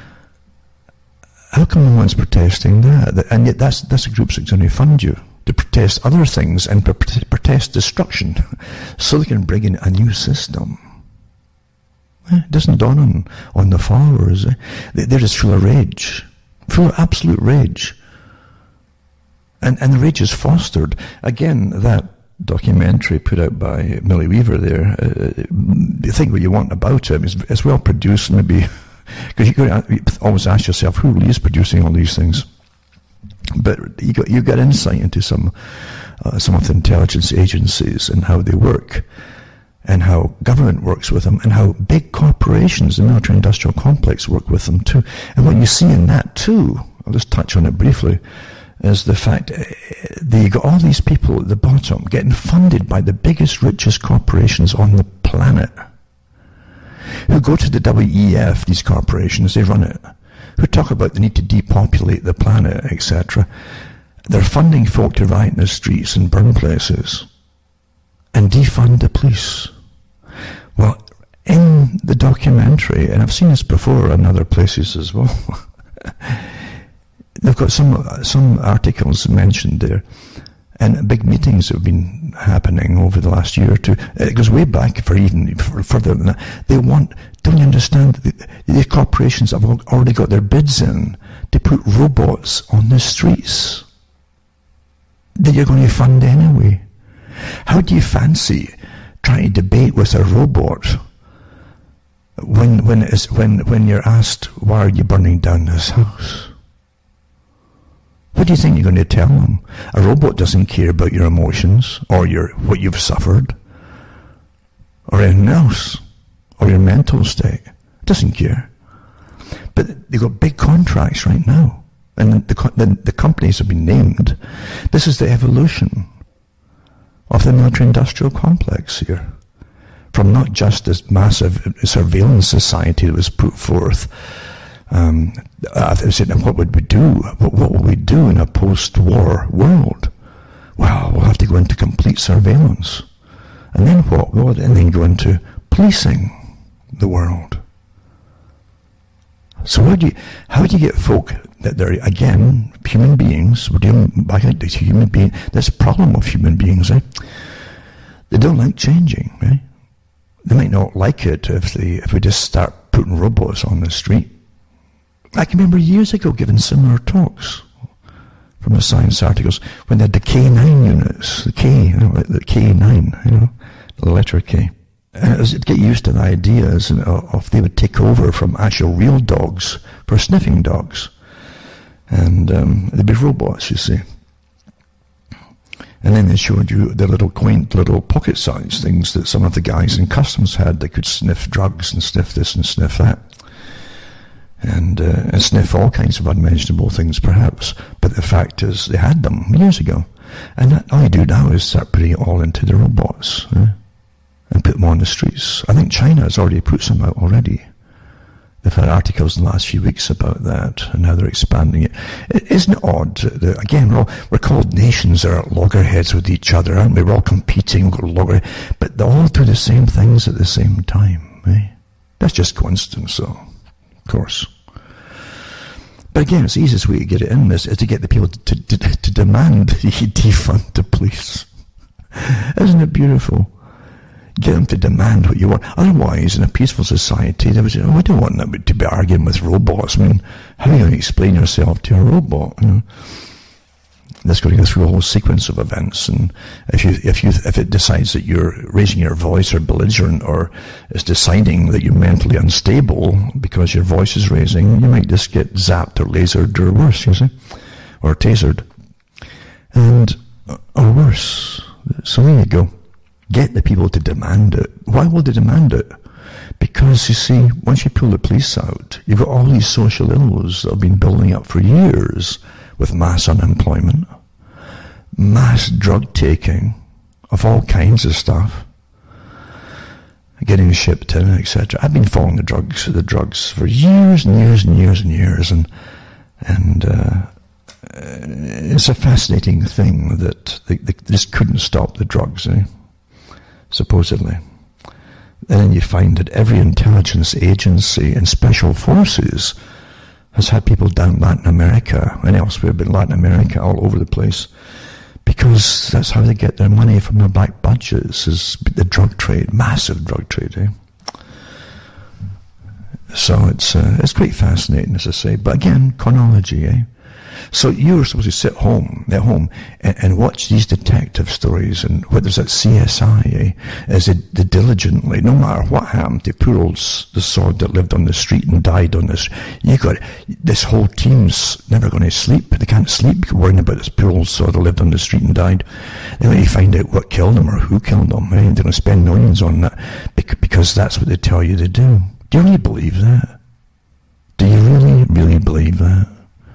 S1: How come no one's protesting that? And yet that's the groups that going to fund you to protest other things and protest destruction so they can bring in a new system. It doesn't dawn on the followers. They're just full of rage. Full of absolute rage. And the rage is fostered. Again, that documentary put out by Millie Weaver there, you think what you want about it. It's well produced, maybe, because you always ask yourself, who really is producing all these things? But you got insight into some of the intelligence agencies and how they work, and how government works with them, and how big corporations, the military-industrial complex, work with them too. And what you see in that too, I'll just touch on it briefly, is the fact that you got all these people at the bottom getting funded by the biggest, richest corporations on the planet, who go to the WEF, these corporations, they run it, who talk about the need to depopulate the planet, etc. They're funding folk to riot in the streets and burn places and defund the police. Well, in the documentary, and I've seen this before in other places as well, they've got some articles mentioned there, and big meetings have been happening over the last year or two. It goes way back for even further than that. Don't you understand that these corporations have already got their bids in to put robots on the streets that you're going to fund anyway? How do you fancy trying to debate with a robot when you're asked, why are you burning down this house? What do you think you're going to tell them? A robot doesn't care about your emotions, or what you've suffered, or anything else, or your mental state. It doesn't care. But they've got big contracts right now, and the companies have been named. This is the evolution of the military-industrial complex here. From not just this massive surveillance society that was put forth. I said, what would we do? What will we do in a post-war world? Well, we'll have to go into complete surveillance. And then what? Well, and then go into policing the world. So how do you get folk that they're, again, human beings, we're dealing back like this human being, this problem of human beings, they don't like changing, right? They might not like it if we just start putting robots on the street. I can remember years ago giving similar talks from the science articles when they had the K9 units, the K9, the letter K. And it was to get used to the ideas of they would take over from actual real dogs for sniffing dogs. And they'd be robots, you see. And then they showed you the little quaint little pocket-sized things that some of the guys in customs had that could sniff drugs and sniff this and sniff that. And sniff all kinds of unmentionable things, perhaps. But the fact is, they had them years ago. And all you do now is start putting it all into the robots, and put them on the streets. I think China has already put some out already. They've had articles in the last few weeks about that, and how they're expanding it. Isn't it odd that, again, we're called nations that are at loggerheads with each other, aren't we? We're all competing, but they all do the same things at the same time, eh? That's just coincidence, though. Of course. But again, it's the easiest way to get it in is to get the people to demand you defund the police. Isn't it beautiful? Get them to demand what you want. Otherwise, in a peaceful society, they would say, we don't want them to be arguing with robots. I mean, how are you going to explain yourself to a robot? That's going to go through a whole sequence of events, and if it decides that you're raising your voice or belligerent, or is deciding that you're mentally unstable because your voice is raising, you might just get zapped or lasered or worse, you see, or tasered, or worse. So there you go. Get the people to demand it. Why will they demand it? Because, you see, once you pull the police out, you've got all these social ills that have been building up for years, with mass unemployment, mass drug taking of all kinds of stuff, getting shipped in, etc. I've been following the drugs for years and years and years and years, and It's a fascinating thing that they just couldn't stop the drugs, supposedly. And then you find that every intelligence agency and special forces has had people down Latin America and elsewhere, but Latin America all over the place, because that's how they get their money from their back budgets, is the drug trade, massive drug trade. So it's quite fascinating, as I say. But again, chronology. So you're supposed to sit at home and watch these detective stories, and whether it's at CSI, as it diligently, no matter what happened to poor old the sod that lived on the street and died on this, this whole team's never going to sleep. They can't sleep worrying about this poor old sod that lived on the street and died. They want to find out what killed him or who killed him. They're going to spend millions on that because that's what they tell you to do. Do you really believe that? Do you really, really believe that?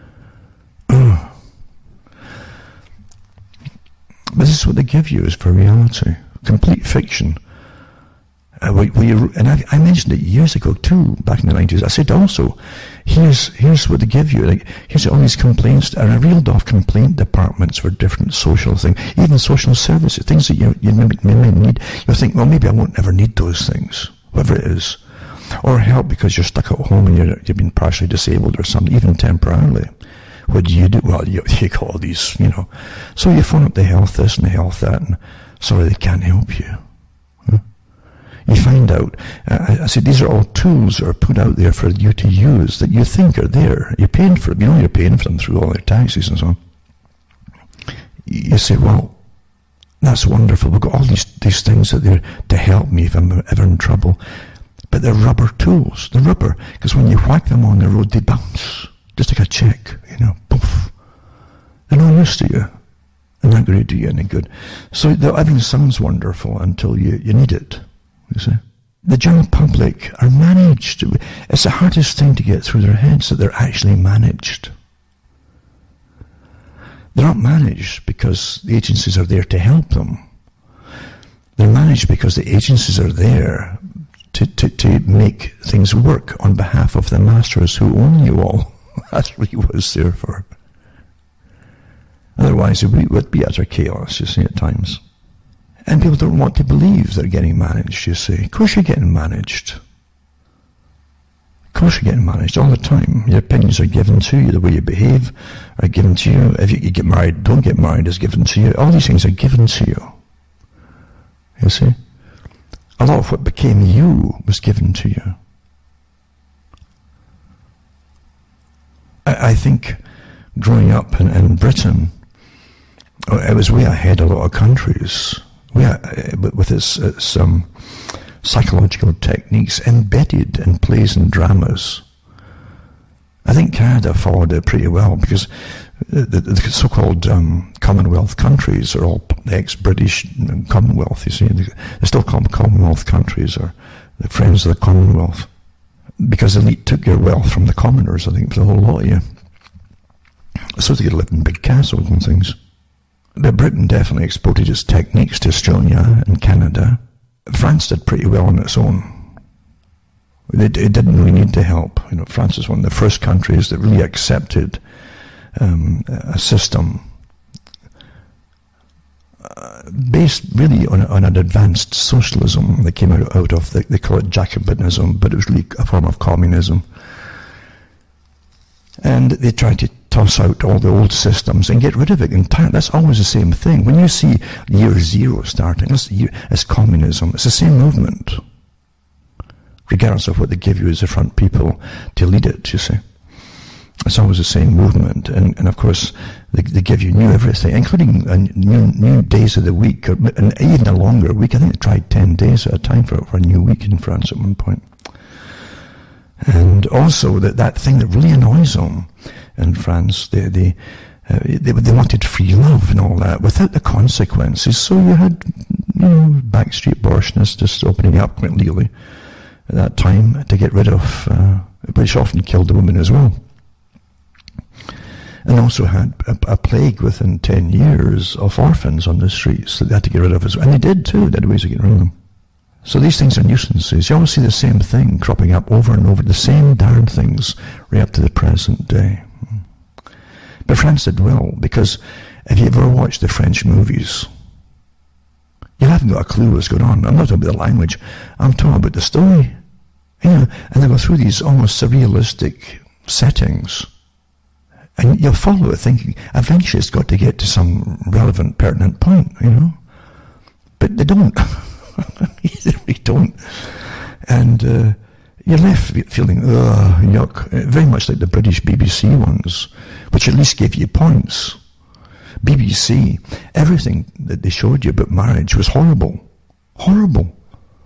S1: But this is what they give you is for reality. Complete fiction. And I mentioned it years ago too, back in the 90s. I said also, here's what they give you. Like, here's all these complaints, and I reeled off complaint departments for different social things, even social services, things that you may need. You'll think, well, maybe I won't ever need those things, whatever it is. Or help because you're stuck at home and you've been partially disabled or something, even temporarily. What do you do? Well, you got all these, So you phone up the health this and the health that, and sorry, they can't help you. You find out, I said, these are all tools that are put out there for you to use that you think are there. You're paying for them. You're paying for them through all their taxes and so on. You say, well, that's wonderful. We've got all these things that they're to help me if I'm ever in trouble. But they're rubber tools. They're rubber. Because when you whack them on the road, they bounce. Just like a check, poof. They're no use to you. They're not going to do you any good. So everything sounds wonderful until you need it, you see. The general public are managed. It's the hardest thing to get through their heads, that they're actually managed. They're not managed because the agencies are there to help them. They're managed because the agencies are there to make things work on behalf of the masters who own you all. That's what he was there for. Otherwise, it would be utter chaos, you see, at times. And people don't want to believe they're getting managed, you see. Of course you're getting managed. Of course you're getting managed all the time. Your opinions are given to you. The way you behave are given to you. If you get married, don't get married is given to you. All these things are given to you. You see? A lot of what became you was given to you. I think growing up in Britain, it was way ahead of a lot of countries, with its psychological techniques embedded in plays and dramas. I think Canada followed it pretty well, because the so-called Commonwealth countries are all ex-British Commonwealth, you see. They're still called Commonwealth countries, or the Friends of the Commonwealth. Because the elite took your wealth from the commoners, I think, for the whole lot of you. So they could live in big castles and things. But Britain definitely exported its techniques to Australia and Canada. France did pretty well on its own. It didn't really need the help. France is one of the first countries that really accepted a system based really on an advanced socialism that came out of, they call it Jacobinism, but it was really a form of communism. And they tried to toss out all the old systems and get rid of it entirely. That's always the same thing. When you see year zero starting, it's communism. It's the same movement, regardless of what they give you as the front people to lead it, you see. It's always the same movement, and of course they give you new everything, including new days of the week, and even a longer week. I think they tried 10 days at a time for a new week in France at one point. And also that thing that really annoys them in France, they wanted free love and all that without the consequences. So you had backstreet abortionists just opening up quite legally at that time to get rid of, which often killed the women as well. And also had a plague within 10 years of orphans on the streets that they had to get rid of as well. And they did too, they had ways of getting rid of them. So these things are nuisances. You always see the same thing cropping up over and over, the same darn things right up to the present day. But But France did well, because if you ever watched the French movies, you haven't got a clue what's going on. I'm not talking about the language. I'm talking about the story. And they go through these almost surrealistic settings. And you'll follow it thinking, eventually it's got to get to some relevant, pertinent point, But they don't. They really don't. And you're left feeling, yuck. Very much like the British BBC ones, which at least gave you points. BBC, everything that they showed you about marriage was horrible. Horrible.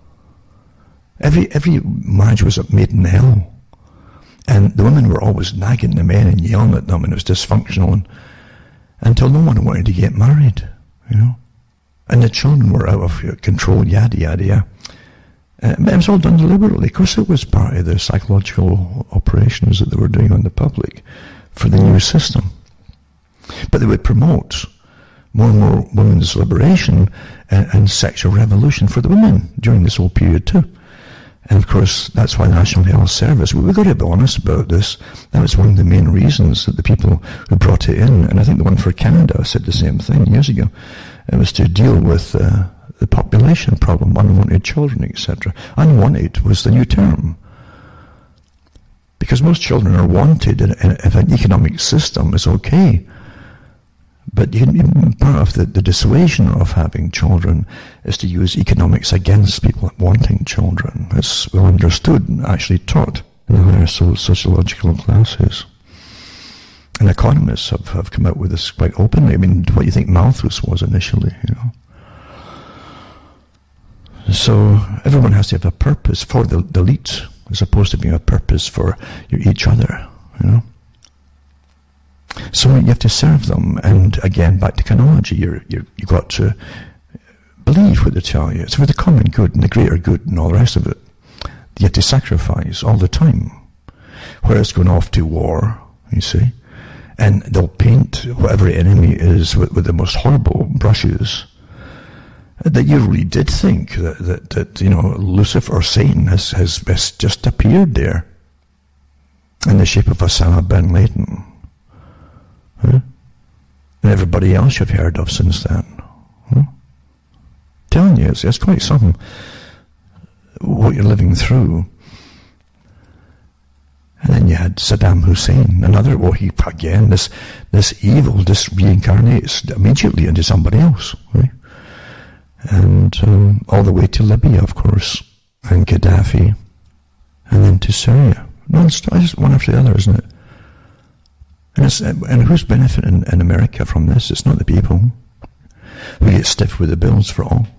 S1: Every marriage was made in hell. And the women were always nagging the men and yelling at them, and it was dysfunctional, until no one wanted to get married, And the children were out of control, yada, yada, yada. But it was all done deliberately. Of course, it was part of the psychological operations that they were doing on the public for the new system. But they would promote more and more women's liberation and sexual revolution for the women during this whole period too. And of course, that's why the National Health Service, we've got to be honest about this, that was one of the main reasons that the people who brought it in, and I think the one for Canada said the same thing years ago, it was to deal with the population problem, unwanted children, etc. Unwanted was the new term. Because most children are wanted if an economic system is okay. But part of the dissuasion of having children is to use economics against people wanting children. It's well understood and actually taught in the higher sociological classes. And economists have come out with this quite openly. I mean, what do you think Malthus was initially, So everyone has to have a purpose for the elite, as opposed to being a purpose for each other, So you have to serve them, and again, back to chronology, you've got to believe what they tell you. It's for the common good and the greater good and all the rest of it. You have to sacrifice all the time. Whereas going off to war, you see, and they'll paint whatever enemy is with the most horrible brushes, that you really did think that Lucifer or Satan has just appeared there in the shape of Osama bin Laden. Huh? And everybody else you've heard of since then. Telling you, it's quite something what you're living through. And then you had Saddam Hussein, another, this evil just reincarnates immediately into somebody else, right? And all the way to Libya, of course, and Gaddafi, and then to Syria. Non-stop, just one after the other, isn't it? And who's benefiting in America from this? It's not the people. We get stiff with the bills for all.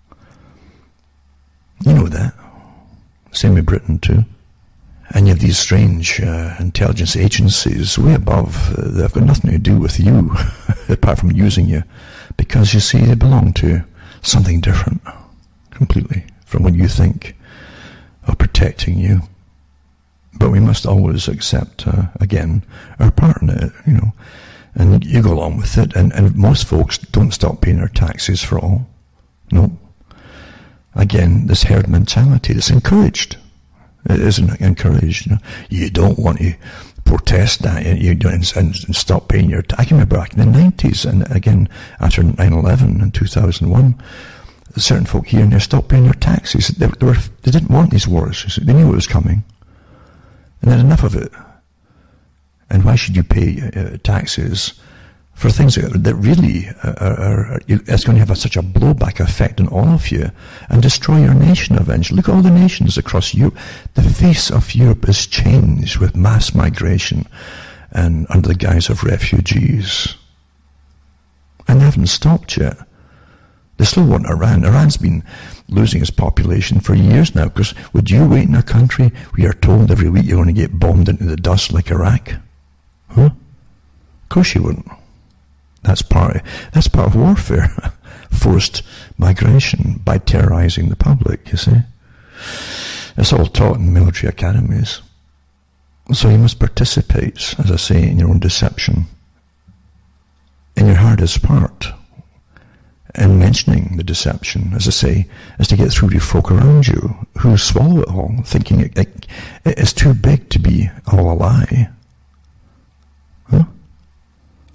S1: You know that. Same with Britain too. And you have these strange intelligence agencies way above. They've got nothing to do with you, apart from using you. Because you see, they belong to something different, completely, from what you think of protecting you. But we must always accept, again, our part in it, and you go along with it, and most folks don't stop paying their taxes for all. No. Again, this herd mentality that's encouraged. It isn't encouraged. You don't want to protest that and stop paying your tax. I can remember back in the 90s, and again, after 9/11 in 2001, certain folk here and there stopped paying their taxes. They didn't want these wars. They knew it was coming. And then enough of it. And why should you pay taxes for things that really it's going to have such a blowback effect on all of you and destroy your nation eventually? Look at all the nations across Europe. The face of Europe is changed with mass migration and under the guise of refugees. And they haven't stopped yet. They still want Iran. Iran's been losing its population for years now, because would you wait in a country where you're told every week you're going to get bombed into the dust like Iraq? Huh? Of course you wouldn't. That's part of warfare. Forced migration by terrorizing the public, you see. It's all taught in military academies. So you must participate, as I say, in your own deception. In your hardest part. And mentioning the deception, as I say, is to get through to folk around you who swallow it all, thinking it's too big to be all a lie. Huh?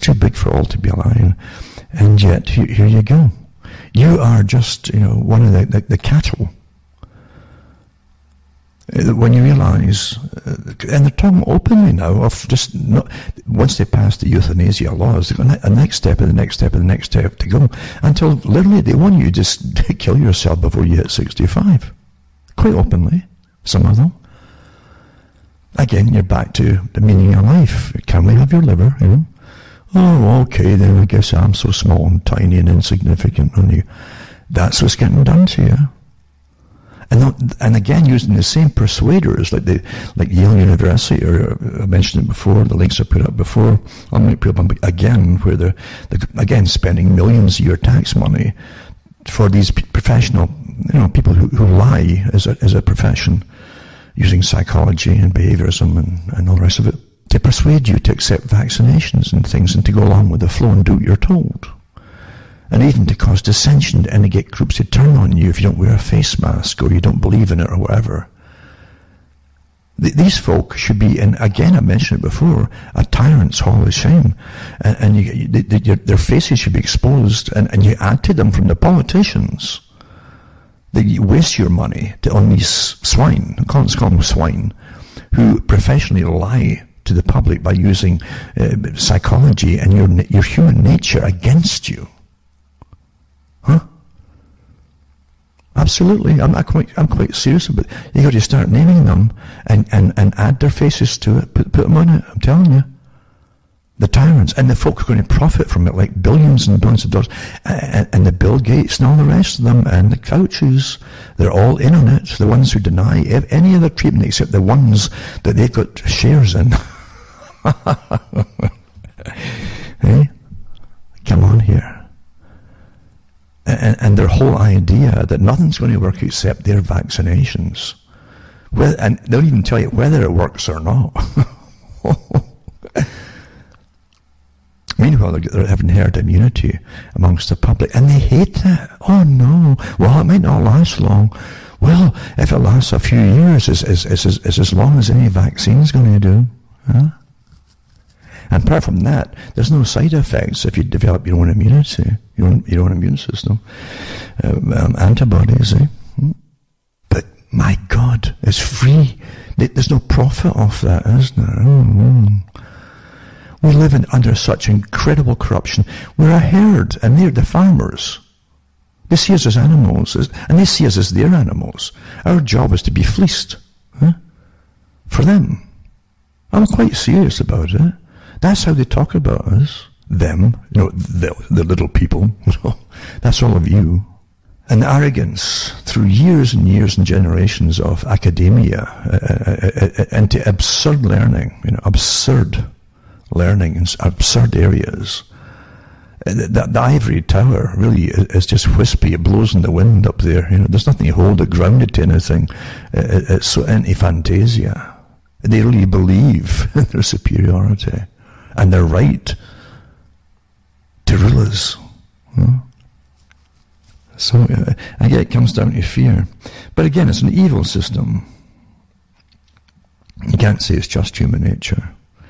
S1: too big for all to be a lie. And yet, here you go. You are just, one of the cattle. When you realize, and they're talking openly now of just not, once they pass the euthanasia laws, they've got a next step and the next step and the next step to go, until literally they want you to just kill yourself before you hit 65. Quite openly, some of them. Again, you're back to the meaning of life. Can we have your liver? Oh, okay, then I guess I'm so small and tiny and insignificant. That's what's getting done to you. And again, using the same persuaders, like Yale University, or I mentioned it before, the links I put up before, I might put up again, where they're again spending millions of your tax money for these professional, people who lie as a profession, using psychology and behaviorism and all the rest of it, to persuade you to accept vaccinations and things and to go along with the flow and do what you're told. And even to cause dissension and to get groups to turn on you if you don't wear a face mask or you don't believe in it or whatever. These folk should be, and again I mentioned it before, a tyrant's hall of shame. And their faces should be exposed, and you add to them from the politicians that you waste your money on these swine, let's call them swine, who professionally lie to the public by using psychology and your human nature against you. Huh? Absolutely. I'm quite serious about it. You got to start naming them and add their faces to it. Put them on it. I'm telling you. The tyrants and the folk are going to profit from it, like billions and billions of dollars. And the Bill Gates and all the rest of them and the Faucis, they're all in on it. The ones who deny any other treatment except the ones that they've got shares in. Hey? Come on here. And their whole idea that nothing's going to work except their vaccinations. And they'll even tell you whether it works or not. Meanwhile, they're having herd immunity amongst the public, and they hate that. Oh no, well, it might not last long. Well, if it lasts a few years, it's as long as any vaccine's going to do. Huh? And apart from that, there's no side effects if you develop your own immunity, your own immune system, antibodies. But my God, it's free. There's no profit off that, is there? We live under such incredible corruption. We're a herd, and they're the farmers. They see us as animals, and they see us as their animals. Our job is to be fleeced, for them. I'm quite serious about it. That's how they talk about us. Them, the little people. That's all of you. And arrogance through years and years and generations of academia into absurd learning, absurd learning in absurd areas. The ivory tower really is just wispy. It blows in the wind up there. There's nothing to hold it grounded to anything. It's so anti-fantasia. They really believe in their superiority and their right to rule us. So again, it comes down to fear. But again, it's an evil system. You can't say it's just human nature.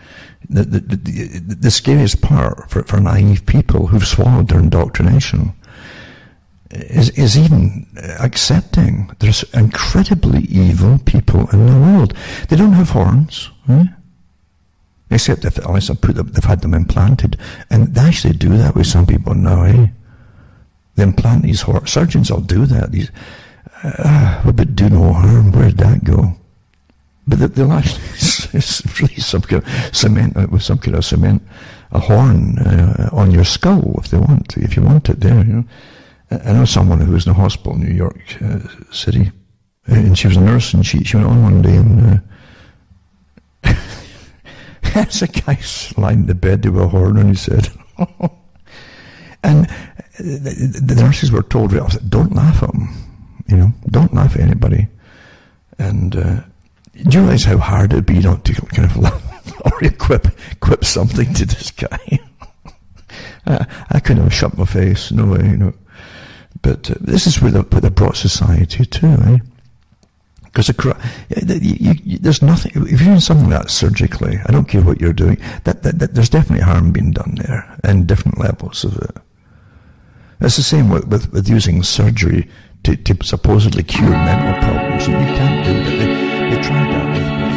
S1: The scariest part for naive people who've swallowed their indoctrination is even accepting there's incredibly evil people in the world. They don't have horns, right? Except unless they've had them implanted. And they actually do that with some people now, eh? They implant these horns. Surgeons will do that. But do no harm. Where did that go? But they'll actually, it's really some kind of cement, with some kind of cement, a horn on your skull if you want it there, I know someone who was in a hospital in New York City, and she was a nurse, and she went on one day, and there's a guy lying in the bed with a horn on his head. And the nurses were told, don't laugh at him, don't laugh at anybody. And do you realize how hard it'd be not to kind of laugh or equip something to this guy? I couldn't have shut my face, no way, But this is where they brought society to, eh? Because there's nothing, if you're doing something like that surgically, I don't care what you're doing, that there's definitely harm being done there, and different levels of it. It's the same with using surgery to supposedly cure mental problems. You can't do that. They tried that with